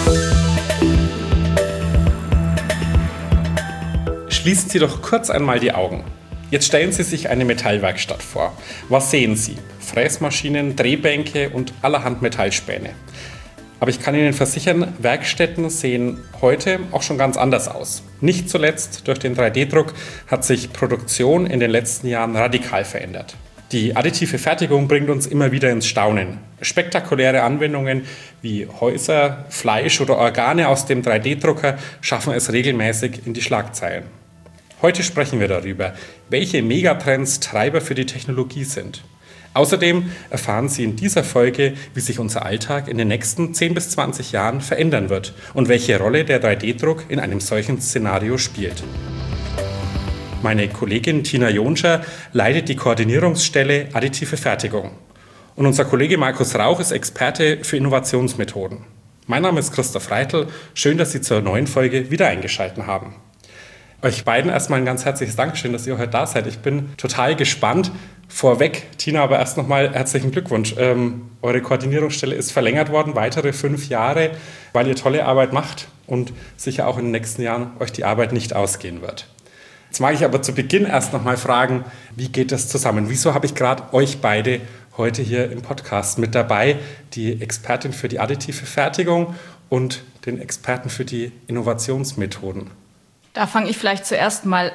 Schließen Sie doch kurz einmal die Augen. Jetzt stellen Sie sich eine Metallwerkstatt vor. Was sehen Sie? Fräsmaschinen, Drehbänke und allerhand Metallspäne. Aber ich kann Ihnen versichern, Werkstätten sehen heute auch schon ganz anders aus. Nicht zuletzt durch den 3D-Druck hat sich Produktion in den letzten Jahren radikal verändert. Die additive Fertigung bringt uns immer wieder ins Staunen. Spektakuläre Anwendungen wie Häuser, Fleisch oder Organe aus dem 3D-Drucker schaffen es regelmäßig in die Schlagzeilen. Heute sprechen wir darüber, welche Megatrends Treiber für die Technologie sind. Außerdem erfahren Sie in dieser Folge, wie sich unser Alltag in den nächsten 10 bis 20 Jahren verändern wird und welche Rolle der 3D-Druck in einem solchen Szenario spielt. Meine Kollegin Tina Jonscher leitet die Koordinierungsstelle Additive Fertigung. Und unser Kollege Markus Rauch ist Experte für Innovationsmethoden. Mein Name ist Christoph Reitl. Schön, dass Sie zur neuen Folge wieder eingeschaltet haben. Euch beiden erstmal ein ganz herzliches Dankeschön, dass ihr heute da seid. Ich bin total gespannt. Vorweg, Tina, aber erst nochmal herzlichen Glückwunsch. Eure Koordinierungsstelle ist verlängert worden, weitere 5 Jahre, weil ihr tolle Arbeit macht und sicher auch in den nächsten Jahren euch die Arbeit nicht ausgehen wird. Jetzt mag ich aber zu Beginn erst nochmal fragen, wie geht das zusammen? Wieso habe ich gerade euch beide heute hier im Podcast mit dabei, die Expertin für die additive Fertigung und den Experten für die Innovationsmethoden? Da fange ich vielleicht zuerst mal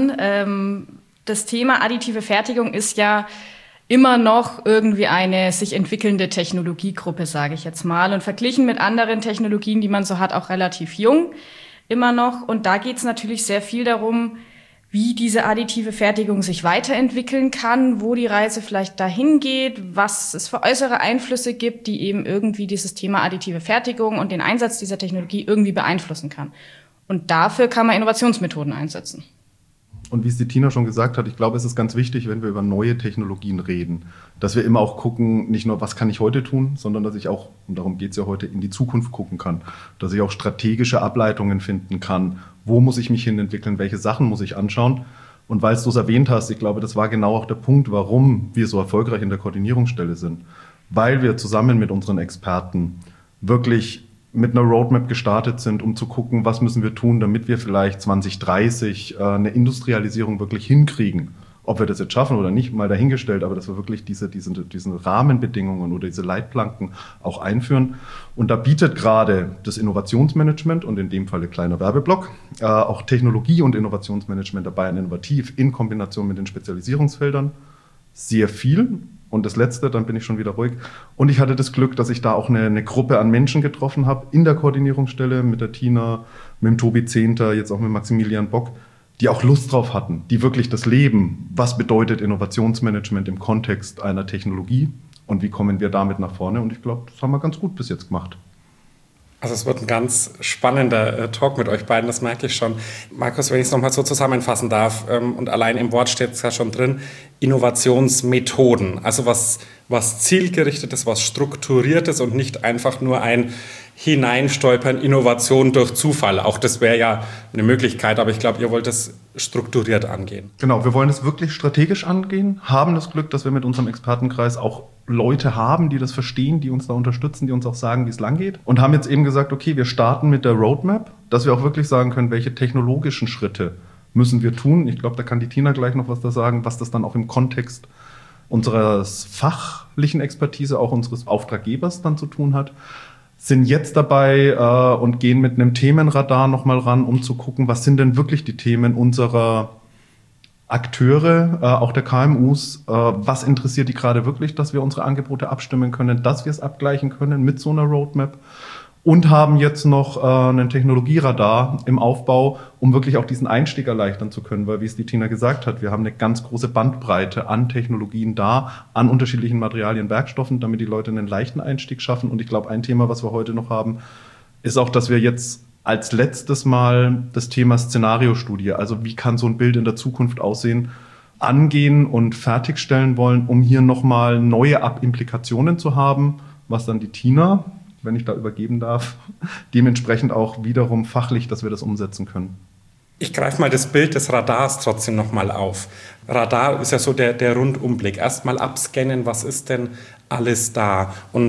an. Das Thema additive Fertigung ist ja immer noch irgendwie eine sich entwickelnde Technologiegruppe, sage ich jetzt mal. Und verglichen mit anderen Technologien, die man so hat, auch relativ jung immer noch. Und da geht es natürlich sehr viel darum, wie diese additive Fertigung sich weiterentwickeln kann, wo die Reise vielleicht dahin geht, was es für äußere Einflüsse gibt, die eben irgendwie dieses Thema additive Fertigung und den Einsatz dieser Technologie irgendwie beeinflussen kann. Und dafür kann man Innovationsmethoden einsetzen. Und wie es die Tina schon gesagt hat, ich glaube, es ist ganz wichtig, wenn wir über neue Technologien reden, dass wir immer auch gucken, nicht nur, was kann ich heute tun, sondern dass ich auch, und darum geht es ja heute, in die Zukunft gucken kann. Dass ich auch strategische Ableitungen finden kann. Wo muss ich mich hin entwickeln? Welche Sachen muss ich anschauen? Und weil du es erwähnt hast, ich glaube, das war genau auch der Punkt, warum wir so erfolgreich in der Koordinierungsstelle sind. Weil wir zusammen mit unseren Experten wirklich mit einer Roadmap gestartet sind, um zu gucken, was müssen wir tun, damit wir vielleicht 2030 eine Industrialisierung wirklich hinkriegen. Ob wir das jetzt schaffen oder nicht, mal dahingestellt, aber dass wir wirklich diese Rahmenbedingungen oder diese Leitplanken auch einführen. Und da bietet gerade das Innovationsmanagement und in dem Falle kleiner Werbeblock, auch Technologie- und Innovationsmanagement dabei an Innovativ in Kombination mit den Spezialisierungsfeldern sehr viel. Und das Letzte, dann bin ich schon wieder ruhig. Und ich hatte das Glück, dass ich da auch eine Gruppe an Menschen getroffen habe in der Koordinierungsstelle mit der Tina, mit dem Tobi Zehnter, jetzt auch mit Maximilian Bock, die auch Lust drauf hatten, die wirklich das Leben, was bedeutet Innovationsmanagement im Kontext einer Technologie und wie kommen wir damit nach vorne. Und ich glaube, das haben wir ganz gut bis jetzt gemacht. Also es wird ein ganz spannender Talk mit euch beiden, das merke ich schon. Markus, wenn ich es nochmal so zusammenfassen darf, und allein im Wort steht es ja schon drin, Innovationsmethoden, also was zielgerichtetes, was strukturiertes und nicht einfach nur ein Hineinstolpern, Innovation durch Zufall. Auch das wäre ja eine Möglichkeit, aber ich glaube, ihr wollt es strukturiert angehen. Genau, wir wollen es wirklich strategisch angehen, haben das Glück, dass wir mit unserem Expertenkreis auch Leute haben, die das verstehen, die uns da unterstützen, die uns auch sagen, wie es lang geht. Und haben jetzt eben gesagt, okay, wir starten mit der Roadmap, dass wir auch wirklich sagen können, welche technologischen Schritte müssen wir tun. Ich glaube, da kann die Tina gleich noch was da sagen, was das dann auch im Kontext unseres fachlichen Expertise, auch unseres Auftraggebers dann zu tun hat. Sind jetzt dabei und gehen mit einem Themenradar nochmal ran, um zu gucken, was sind denn wirklich die Themen unserer Akteure, auch der KMUs, was interessiert die gerade wirklich, dass wir unsere Angebote abstimmen können, dass wir es abgleichen können mit so einer Roadmap und haben jetzt noch einen Technologieradar im Aufbau, um wirklich auch diesen Einstieg erleichtern zu können, weil wie es die Tina gesagt hat, wir haben eine ganz große Bandbreite an Technologien da, an unterschiedlichen Materialien, Werkstoffen, damit die Leute einen leichten Einstieg schaffen und ich glaube, ein Thema, was wir heute noch haben, ist auch, dass wir jetzt als letztes Mal das Thema Szenariostudie, also wie kann so ein Bild in der Zukunft aussehen, angehen und fertigstellen wollen, um hier nochmal neue Implikationen zu haben, was dann die Tina, wenn ich da übergeben darf, dementsprechend auch wiederum fachlich, dass wir das umsetzen können. Ich greife mal das Bild des Radars trotzdem nochmal auf. Radar ist ja so der Rundumblick. Erstmal abscannen, was ist denn alles da? Und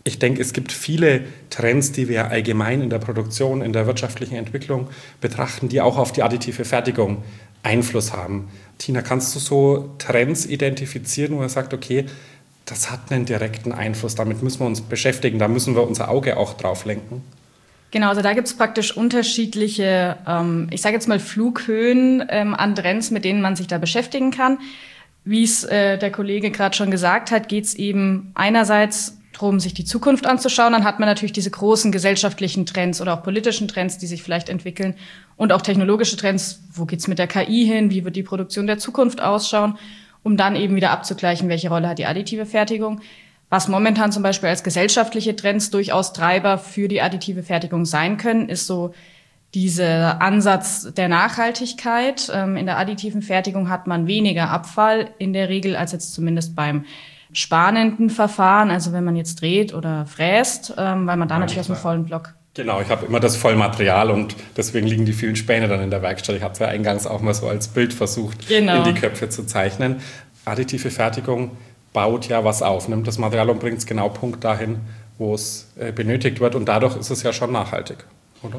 Ich denke, es gibt viele Trends, die wir allgemein in der Produktion, in der wirtschaftlichen Entwicklung betrachten, die auch auf die additive Fertigung Einfluss haben. Tina, kannst du so Trends identifizieren, wo man sagt, okay, das hat einen direkten Einfluss, damit müssen wir uns beschäftigen, da müssen wir unser Auge auch drauf lenken? Genau, also da gibt es praktisch unterschiedliche, ich sage jetzt mal Flughöhen an Trends, mit denen man sich da beschäftigen kann. Wie es der Kollege gerade schon gesagt hat, geht es eben einerseits darum, sich die Zukunft anzuschauen. Dann hat man natürlich diese großen gesellschaftlichen Trends oder auch politischen Trends, die sich vielleicht entwickeln und auch technologische Trends. Wo geht's mit der KI hin? Wie wird die Produktion der Zukunft ausschauen? Um dann eben wieder abzugleichen, welche Rolle hat die additive Fertigung. Was momentan zum Beispiel als gesellschaftliche Trends durchaus Treiber für die additive Fertigung sein können, ist so dieser Ansatz der Nachhaltigkeit. In der additiven Fertigung hat man weniger Abfall in der Regel als jetzt zumindest beim spanenden Verfahren, also wenn man jetzt dreht oder fräst, weil man da natürlich aus dem vollen Block... Genau, ich habe immer das Vollmaterial und deswegen liegen die vielen Späne dann in der Werkstatt. Ich habe es ja eingangs auch mal so als Bild versucht, in die Köpfe zu zeichnen. Additive Fertigung baut ja was auf, nimmt das Material und bringt es genau Punkt dahin, wo es benötigt wird. Und dadurch ist es ja schon nachhaltig, oder?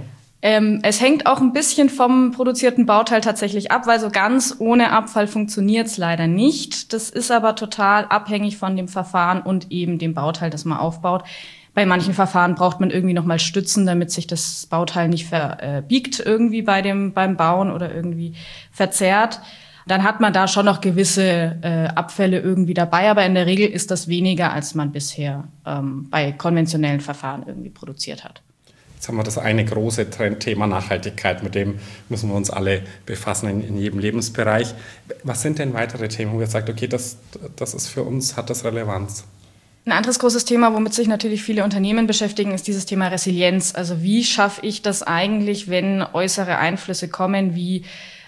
Es hängt auch ein bisschen vom produzierten Bauteil tatsächlich ab, weil so ganz ohne Abfall funktioniert's leider nicht. Das ist aber total abhängig von dem Verfahren und eben dem Bauteil, das man aufbaut. Bei manchen Verfahren braucht man irgendwie nochmal Stützen, damit sich das Bauteil nicht verbiegt irgendwie beim Bauen oder irgendwie verzerrt. Dann hat man da schon noch gewisse Abfälle irgendwie dabei, aber in der Regel ist das weniger, als man bisher bei konventionellen Verfahren irgendwie produziert hat. Jetzt haben wir das eine große Trendthema Nachhaltigkeit, mit dem müssen wir uns alle befassen in jedem Lebensbereich. Was sind denn weitere Themen, wo ihr sagt, okay, das ist für uns, hat das Relevanz? Ein anderes großes Thema, womit sich natürlich viele Unternehmen beschäftigen, ist dieses Thema Resilienz. Also wie schaffe ich das eigentlich, wenn äußere Einflüsse kommen, wie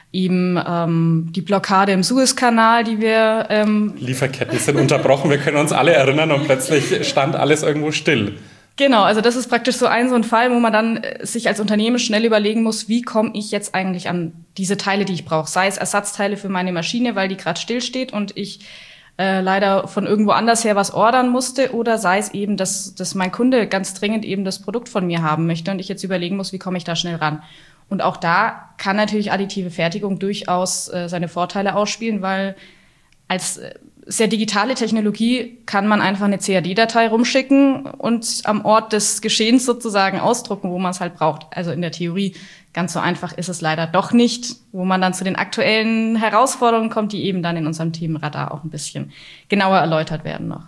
eben die Blockade im Suezkanal, die wir... Lieferketten sind unterbrochen, wir können uns alle erinnern und plötzlich stand alles irgendwo still. Genau, also das ist praktisch so ein Fall, wo man dann sich als Unternehmen schnell überlegen muss, wie komme ich jetzt eigentlich an diese Teile, die ich brauche. Sei es Ersatzteile für meine Maschine, weil die gerade stillsteht und ich leider von irgendwo anders her was ordern musste, oder sei es eben, dass mein Kunde ganz dringend eben das Produkt von mir haben möchte und ich jetzt überlegen muss, wie komme ich da schnell ran. Und auch da kann natürlich additive Fertigung durchaus seine Vorteile ausspielen, weil als sehr digitale Technologie kann man einfach eine CAD-Datei rumschicken und am Ort des Geschehens sozusagen ausdrucken, wo man es halt braucht. Also in der Theorie ganz so einfach ist es leider doch nicht, wo man dann zu den aktuellen Herausforderungen kommt, die eben dann in unserem Themenradar auch ein bisschen genauer erläutert werden noch.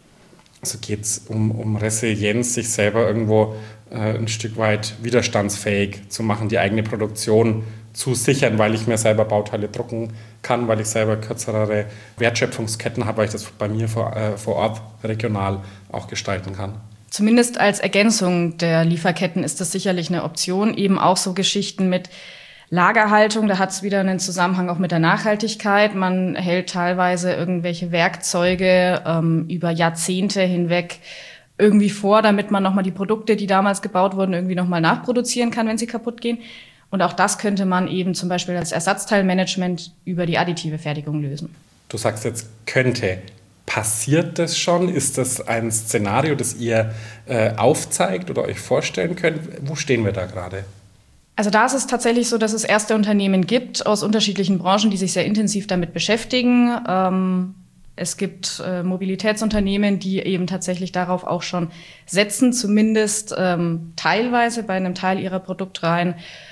Also geht es um Resilienz, sich selber irgendwo ein Stück weit widerstandsfähig zu machen, die eigene Produktion zu sichern, weil ich mir selber Bauteile drucken kann, weil ich selber kürzere Wertschöpfungsketten habe, weil ich das bei mir vor Ort regional auch gestalten kann. Zumindest als Ergänzung der Lieferketten ist das sicherlich eine Option. Eben auch so Geschichten mit Lagerhaltung, da hat es wieder einen Zusammenhang auch mit der Nachhaltigkeit. Man hält teilweise irgendwelche Werkzeuge über Jahrzehnte hinweg irgendwie vor, damit man nochmal die Produkte, die damals gebaut wurden, irgendwie nochmal nachproduzieren kann, wenn sie kaputt gehen. Und auch das könnte man eben zum Beispiel als Ersatzteilmanagement über die additive Fertigung lösen. Du sagst jetzt könnte. Passiert das schon? Ist das ein Szenario, das ihr aufzeigt oder euch vorstellen könnt? Wo stehen wir da gerade? Also da ist es tatsächlich so, dass es erste Unternehmen gibt aus unterschiedlichen Branchen, die sich sehr intensiv damit beschäftigen. Es gibt Mobilitätsunternehmen, die eben tatsächlich darauf auch schon setzen, zumindest teilweise bei einem Teil ihrer Produktreihen.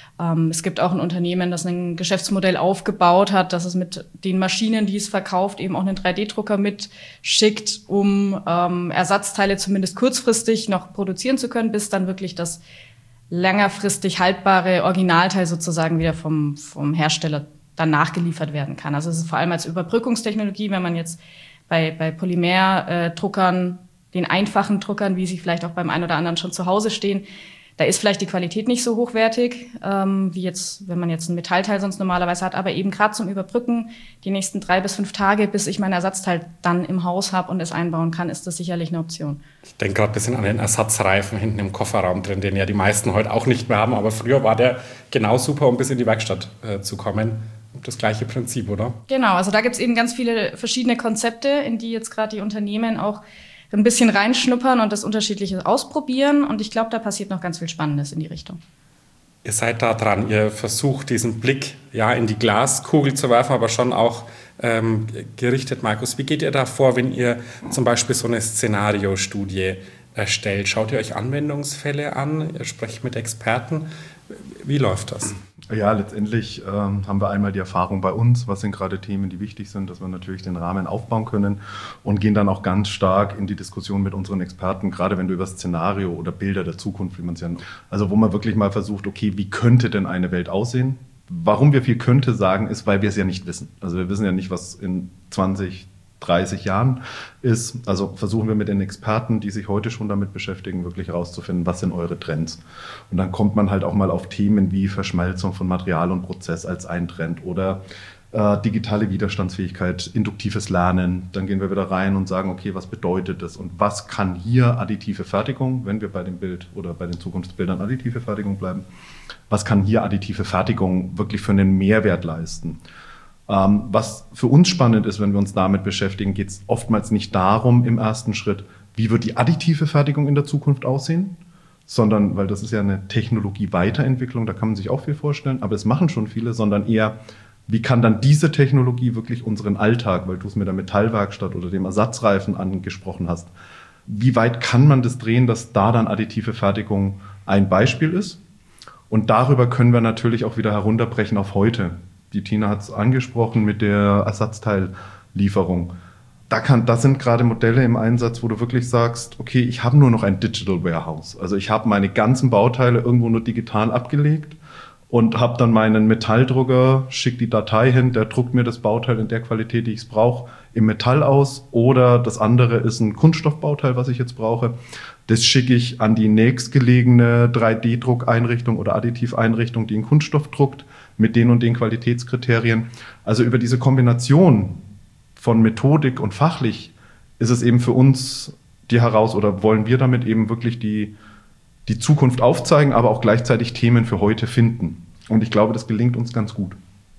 Es gibt auch ein Unternehmen, das ein Geschäftsmodell aufgebaut hat, dass es mit den Maschinen, die es verkauft, eben auch einen 3D-Drucker mitschickt, um Ersatzteile zumindest kurzfristig noch produzieren zu können, bis dann wirklich das längerfristig haltbare Originalteil sozusagen wieder vom Hersteller dann nachgeliefert werden kann. Also es ist vor allem als Überbrückungstechnologie, wenn man jetzt bei Polymerdruckern, den einfachen Druckern, wie sie vielleicht auch beim einen oder anderen schon zu Hause stehen, da ist vielleicht die Qualität nicht so hochwertig, wie jetzt, wenn man jetzt ein Metallteil sonst normalerweise hat, aber eben gerade zum Überbrücken, die nächsten 3 bis 5 Tage, bis ich mein Ersatzteil dann im Haus habe und es einbauen kann, ist das sicherlich eine Option. Ich denke gerade ein bisschen an den Ersatzreifen hinten im Kofferraum drin, den ja die meisten heute auch nicht mehr haben, aber früher war der genau super, um bis in die Werkstatt zu kommen. Das gleiche Prinzip, oder? Genau, also da gibt es eben ganz viele verschiedene Konzepte, in die jetzt gerade die Unternehmen auch ein bisschen reinschnuppern und das Unterschiedliche ausprobieren. Und ich glaube, da passiert noch ganz viel Spannendes in die Richtung. Ihr seid da dran, ihr versucht diesen Blick in die Glaskugel zu werfen, aber schon auch gerichtet, Markus. Wie geht ihr da vor, wenn ihr zum Beispiel so eine Szenariostudie erstellt? Schaut ihr euch Anwendungsfälle an? Ihr sprecht mit Experten? Wie läuft das? Ja, letztendlich haben wir einmal die Erfahrung bei uns, was sind gerade Themen, die wichtig sind, dass wir natürlich den Rahmen aufbauen können und gehen dann auch ganz stark in die Diskussion mit unseren Experten, gerade wenn du über Szenario oder Bilder der Zukunft, wie man es ja, also wo man wirklich mal versucht, okay, wie könnte denn eine Welt aussehen? Warum wir viel könnte sagen, ist, weil wir es ja nicht wissen. Also wir wissen ja nicht, was in 20, 30 Jahren ist. Also versuchen wir mit den Experten, die sich heute schon damit beschäftigen, wirklich herauszufinden, was sind eure Trends. Und dann kommt man halt auch mal auf Themen wie Verschmelzung von Material und Prozess als ein Trend oder digitale Widerstandsfähigkeit, induktives Lernen. Dann gehen wir wieder rein und sagen, okay, was bedeutet das und was kann hier additive Fertigung, wenn wir bei dem Bild oder bei den Zukunftsbildern additive Fertigung bleiben, was kann hier additive Fertigung wirklich für einen Mehrwert leisten? Was für uns spannend ist, wenn wir uns damit beschäftigen, geht es oftmals nicht darum im ersten Schritt, wie wird die additive Fertigung in der Zukunft aussehen, sondern, weil das ist ja eine Technologie-Weiterentwicklung, da kann man sich auch viel vorstellen, aber es machen schon viele, sondern eher, wie kann dann diese Technologie wirklich unseren Alltag, weil du es mit der Metallwerkstatt oder dem Ersatzreifen angesprochen hast, wie weit kann man das drehen, dass da dann additive Fertigung ein Beispiel ist? Und darüber können wir natürlich auch wieder herunterbrechen auf heute. Die Tina hat es angesprochen mit der Ersatzteillieferung. Da sind gerade Modelle im Einsatz, wo du wirklich sagst, okay, ich habe nur noch ein Digital Warehouse. Also ich habe meine ganzen Bauteile irgendwo nur digital abgelegt und habe dann meinen Metalldrucker, schicke die Datei hin, der druckt mir das Bauteil in der Qualität, die ich es brauche, im Metall aus. Oder das andere ist ein Kunststoffbauteil, was ich jetzt brauche. Das schicke ich an die nächstgelegene 3D-Druckeinrichtung oder Additiveinrichtung, die in Kunststoff druckt, mit den und den Qualitätskriterien. Also über diese Kombination von Methodik und fachlich ist es eben für uns oder wollen wir damit eben wirklich die Zukunft aufzeigen, aber auch gleichzeitig Themen für heute finden. Und ich glaube, das gelingt uns ganz gut.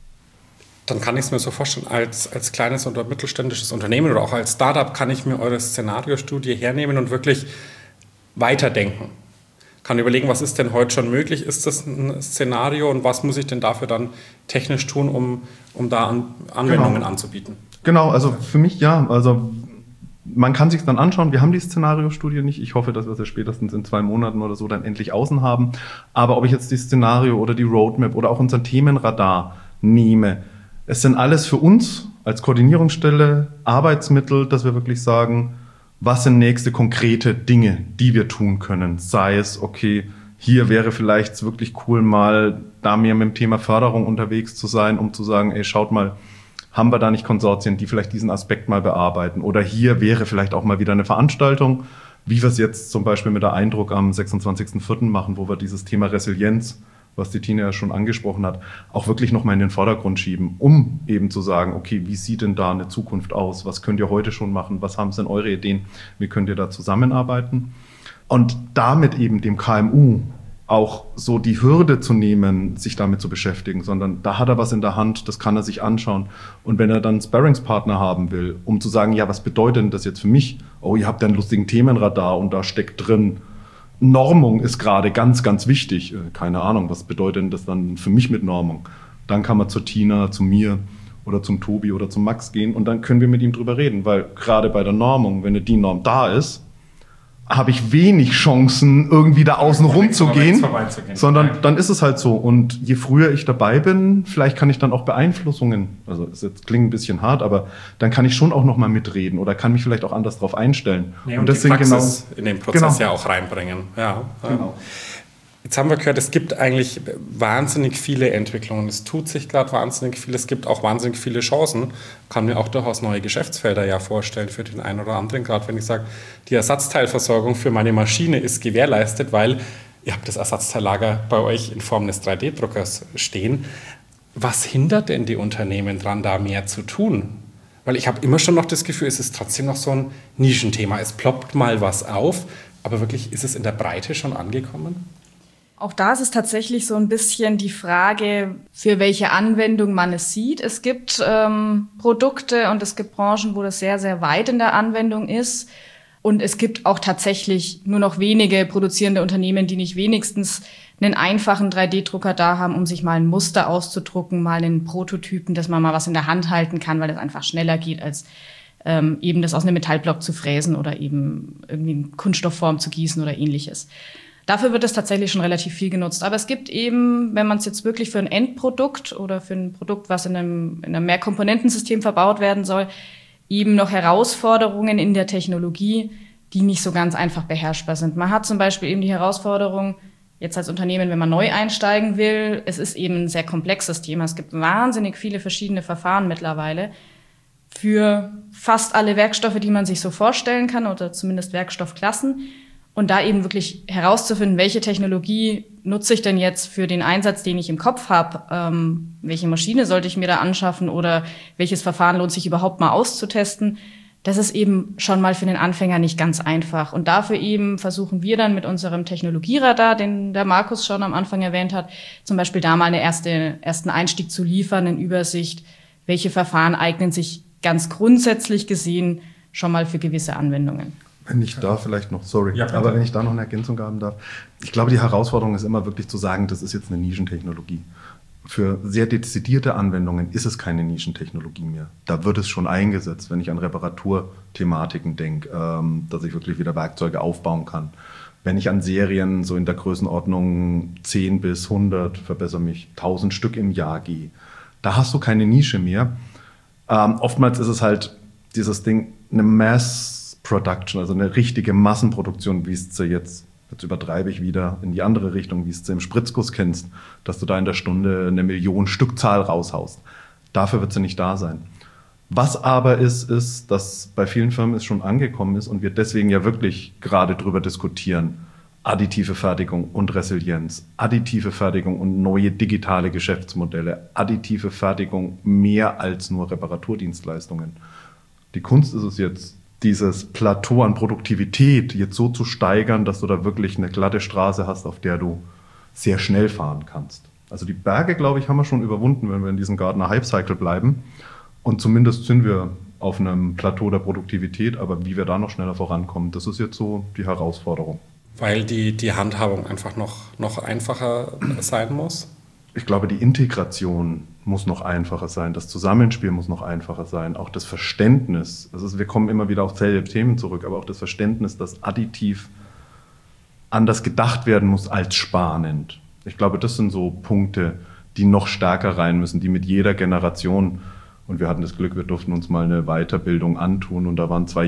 Dann kann ich es mir so vorstellen, als kleines oder mittelständisches Unternehmen oder auch als Startup kann ich mir eure Szenariostudie hernehmen und wirklich weiterdenken. Kann überlegen, was ist denn heute schon möglich? Ist das ein Szenario und was muss ich denn dafür dann technisch tun, um da Anwendungen anzubieten? Genau, also für mich ja. Also man kann sich dann anschauen. Wir haben die Szenariostudie nicht. Ich hoffe, dass wir sie spätestens in 2 Monaten oder so dann endlich außen haben. Aber ob ich jetzt die Szenario oder die Roadmap oder auch unser Themenradar nehme, es sind alles für uns als Koordinierungsstelle Arbeitsmittel, dass wir wirklich sagen, was sind nächste konkrete Dinge, die wir tun können? Sei es, okay, hier wäre vielleicht wirklich cool, mal da mehr mit dem Thema Förderung unterwegs zu sein, um zu sagen, ey, schaut mal, haben wir da nicht Konsortien, die vielleicht diesen Aspekt mal bearbeiten? Oder hier wäre vielleicht auch mal wieder eine Veranstaltung, wie wir es jetzt zum Beispiel mit der Eindruck am 26.04. machen, wo wir dieses Thema Resilienz, was die Tina ja schon angesprochen hat, auch wirklich nochmal in den Vordergrund schieben, um eben zu sagen, okay, wie sieht denn da eine Zukunft aus? Was könnt ihr heute schon machen? Was haben denn eure Ideen? Wie könnt ihr da zusammenarbeiten? Und damit eben dem KMU auch so die Hürde zu nehmen, sich damit zu beschäftigen, sondern da hat er was in der Hand, das kann er sich anschauen. Und wenn er dann einen Sparringspartner haben will, um zu sagen, ja, was bedeutet denn das jetzt für mich? Oh, ihr habt ja einen lustigen Themenradar und da steckt drin, Normung ist gerade ganz, ganz wichtig. Keine Ahnung, was bedeutet denn das dann für mich mit Normung? Dann kann man zur Tina, zu mir oder zum Tobi oder zum Max gehen und dann können wir mit ihm drüber reden, weil gerade bei der Normung, wenn die Norm da ist, habe ich wenig Chancen, irgendwie da außen rumzugehen, sondern dann ist es halt so. Und je früher ich dabei bin, vielleicht kann ich dann auch Beeinflussungen, also es klingt ein bisschen hart, aber dann kann ich schon auch noch mal mitreden oder kann mich vielleicht auch anders drauf einstellen. Nee, und das die Praxis in den Prozess ja auch reinbringen. Ja, genau. Jetzt haben wir gehört, es gibt eigentlich wahnsinnig viele Entwicklungen. Es tut sich gerade wahnsinnig viel. Es gibt auch wahnsinnig viele Chancen. Kann mir auch durchaus neue Geschäftsfelder ja vorstellen für den einen oder anderen. Gerade wenn ich sage, die Ersatzteilversorgung für meine Maschine ist gewährleistet, weil ihr habt das Ersatzteillager bei euch in Form des 3D-Druckers stehen. Was hindert denn die Unternehmen daran, da mehr zu tun? Weil ich habe immer schon noch das Gefühl, es ist trotzdem noch so ein Nischenthema. Es ploppt mal was auf, aber wirklich ist es in der Breite schon angekommen? Auch da ist es tatsächlich so ein bisschen die Frage, für welche Anwendung man es sieht. Es gibt Produkte und es gibt Branchen, wo das sehr, sehr weit in der Anwendung ist. Und es gibt auch tatsächlich nur noch wenige produzierende Unternehmen, die nicht wenigstens einen einfachen 3D-Drucker da haben, um sich mal ein Muster auszudrucken, mal einen Prototypen, dass man mal was in der Hand halten kann, weil das einfach schneller geht, als eben das aus einem Metallblock zu fräsen oder eben irgendwie in Kunststoffform zu gießen oder ähnliches. Dafür wird es tatsächlich schon relativ viel genutzt. Aber es gibt eben, wenn man es jetzt wirklich für ein Endprodukt oder für ein Produkt, was in einem Mehrkomponentensystem verbaut werden soll, eben noch Herausforderungen in der Technologie, die nicht so ganz einfach beherrschbar sind. Man hat zum Beispiel eben die Herausforderung, jetzt als Unternehmen, wenn man neu einsteigen will, es ist eben ein sehr komplexes Thema. Es gibt wahnsinnig viele verschiedene Verfahren mittlerweile für fast alle Werkstoffe, die man sich so vorstellen kann oder zumindest Werkstoffklassen. Und da eben wirklich herauszufinden, welche Technologie nutze ich denn jetzt für den Einsatz, den ich im Kopf habe, welche Maschine sollte ich mir da anschaffen oder welches Verfahren lohnt sich überhaupt mal auszutesten, das ist eben schon mal für den Anfänger nicht ganz einfach. Und dafür eben versuchen wir dann mit unserem Technologieradar, den der Markus schon am Anfang erwähnt hat, zum Beispiel da mal einen ersten Einstieg zu liefern, eine Übersicht, welche Verfahren eignen sich ganz grundsätzlich gesehen schon mal für gewisse Anwendungen. Wenn ich da vielleicht noch, Ja, aber wenn ich da noch eine Ergänzung haben darf. Ich glaube, die Herausforderung ist immer wirklich zu sagen, das ist jetzt eine Nischentechnologie. Für sehr dezidierte Anwendungen ist es keine Nischentechnologie mehr. Da wird es schon eingesetzt, wenn ich an Reparaturthematiken denke, dass ich wirklich wieder Werkzeuge aufbauen kann. Wenn ich an Serien so in der Größenordnung 10 bis 100, verbessere mich, 1000 Stück im Jahr gehe, da hast du keine Nische mehr. Oftmals ist es halt dieses Ding, eine Mass-Production, also eine richtige Massenproduktion, wie es jetzt übertreibe ich wieder in die andere Richtung, wie es du im Spritzguss kennst, dass du da in der Stunde 1 Million Stückzahl raushaust. Dafür wird sie nicht da sein. Was aber ist, dass bei vielen Firmen es schon angekommen ist und wir deswegen ja wirklich gerade drüber diskutieren, additive Fertigung und Resilienz, additive Fertigung und neue digitale Geschäftsmodelle, additive Fertigung mehr als nur Reparaturdienstleistungen. Die Kunst ist es jetzt, dieses Plateau an Produktivität jetzt so zu steigern, dass du da wirklich eine glatte Straße hast, auf der du sehr schnell fahren kannst. Also die Berge, glaube ich, haben wir schon überwunden, wenn wir in diesem Gartner Hype Cycle bleiben. Und zumindest sind wir auf einem Plateau der Produktivität, aber wie wir da noch schneller vorankommen, das ist jetzt so die Herausforderung. Weil die Handhabung einfach noch einfacher sein muss? Ich glaube, die Integration muss noch einfacher sein, das Zusammenspiel muss noch einfacher sein, auch das Verständnis, wir kommen immer wieder auf selbe Themen zurück, aber auch das Verständnis, dass additiv anders gedacht werden muss als sparend. Ich glaube, das sind so Punkte, die noch stärker rein müssen, die mit jeder Generation, und wir hatten das Glück, wir durften uns mal eine Weiterbildung antun und da waren zwei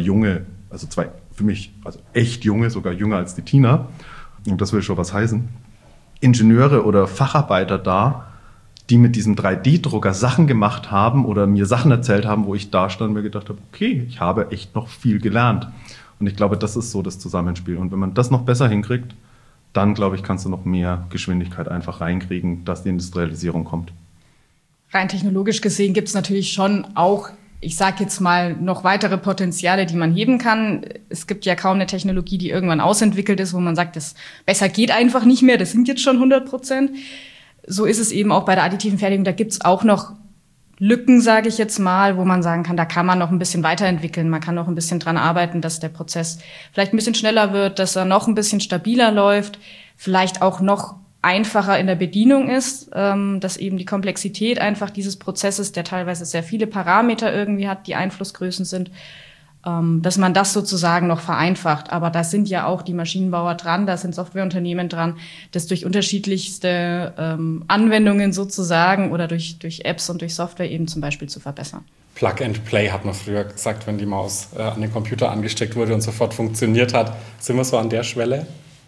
für mich, echt junge, sogar jünger als die Tina, und das will schon was heißen, Ingenieure oder Facharbeiter da, die mit diesem 3D-Drucker Sachen gemacht haben oder mir Sachen erzählt haben, wo ich da stand und mir gedacht habe, okay, ich habe echt noch viel gelernt. Und ich glaube, das ist so das Zusammenspiel. Und wenn man das noch besser hinkriegt, dann, glaube ich, kannst du noch mehr Geschwindigkeit einfach reinkriegen, dass die Industrialisierung kommt. Rein technologisch gesehen gibt es natürlich schon auch, ich sage jetzt mal, noch weitere Potenziale, die man heben kann. Es gibt ja kaum eine Technologie, die irgendwann ausentwickelt ist, wo man sagt, das besser geht einfach nicht mehr, das sind jetzt schon 100%. So ist es eben auch bei der additiven Fertigung. Da gibt's auch noch Lücken, sage ich jetzt mal, wo man sagen kann, da kann man noch ein bisschen weiterentwickeln. Man kann noch ein bisschen dran arbeiten, dass der Prozess vielleicht ein bisschen schneller wird, dass er noch ein bisschen stabiler läuft, vielleicht auch noch einfacher in der Bedienung ist, dass eben die Komplexität einfach dieses Prozesses, der teilweise sehr viele Parameter irgendwie hat, die Einflussgrößen sind, dass man das sozusagen noch vereinfacht. Aber da sind ja auch die Maschinenbauer dran, da sind Softwareunternehmen dran, das durch unterschiedlichste Anwendungen sozusagen oder durch Apps und durch Software eben zum Beispiel zu verbessern. Plug and Play hat man früher gesagt, wenn die Maus an den Computer angesteckt wurde und sofort funktioniert hat. Sind wir so an der Schwelle?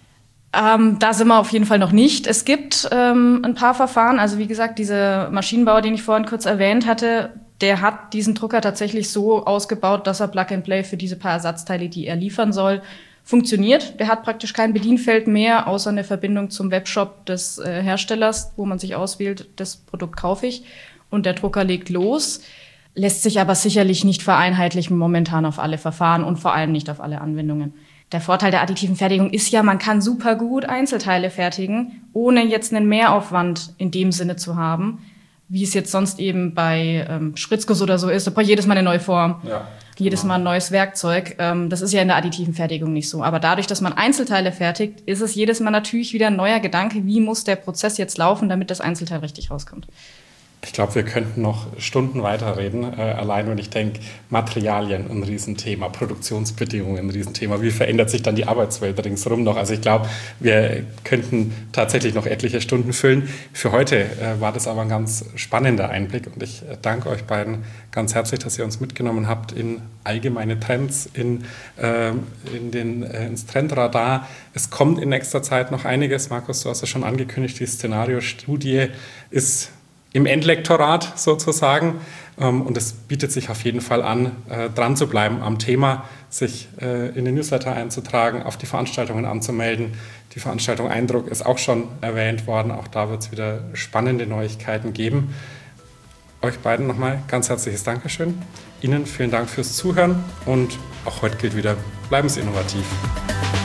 Da sind wir auf jeden Fall noch nicht. Es gibt ein paar Verfahren, also wie gesagt, dieser Maschinenbauer, den ich vorhin kurz erwähnt hatte, der hat diesen Drucker tatsächlich so ausgebaut, dass er Plug and Play für diese paar Ersatzteile, die er liefern soll, funktioniert. Der hat praktisch kein Bedienfeld mehr, außer eine Verbindung zum Webshop des Herstellers, wo man sich auswählt, das Produkt kaufe ich. Und der Drucker legt los. Lässt sich aber sicherlich nicht vereinheitlichen momentan auf alle Verfahren und vor allem nicht auf alle Anwendungen. Der Vorteil der additiven Fertigung ist ja, man kann super gut Einzelteile fertigen, ohne jetzt einen Mehraufwand in dem Sinne zu haben, wie es jetzt sonst eben bei Spritzguss oder so ist. Da braucht jedes Mal eine neue Form. Ja. jedes Mal ein neues Werkzeug. Das ist ja in der additiven Fertigung nicht so. Aber dadurch, dass man Einzelteile fertigt, ist es jedes Mal natürlich wieder ein neuer Gedanke, wie muss der Prozess jetzt laufen, damit das Einzelteil richtig rauskommt. Ich glaube, wir könnten noch Stunden weiterreden, allein wenn ich denke, Materialien ein Riesenthema, Produktionsbedingungen ein Riesenthema, wie verändert sich dann die Arbeitswelt ringsherum noch? Also ich glaube, wir könnten tatsächlich noch etliche Stunden füllen. Für heute war das aber ein ganz spannender Einblick und ich danke euch beiden ganz herzlich, dass ihr uns mitgenommen habt in allgemeine Trends, ins Trendradar. Es kommt in nächster Zeit noch einiges. Markus, du hast es schon angekündigt, die Szenario-Studie ist im Endlektorat sozusagen. Und es bietet sich auf jeden Fall an, dran zu bleiben am Thema, sich in den Newsletter einzutragen, auf die Veranstaltungen anzumelden. Die Veranstaltung Eindruck ist auch schon erwähnt worden. Auch da wird es wieder spannende Neuigkeiten geben. Euch beiden nochmal ganz herzliches Dankeschön. Ihnen vielen Dank fürs Zuhören und auch heute gilt wieder, bleiben Sie innovativ.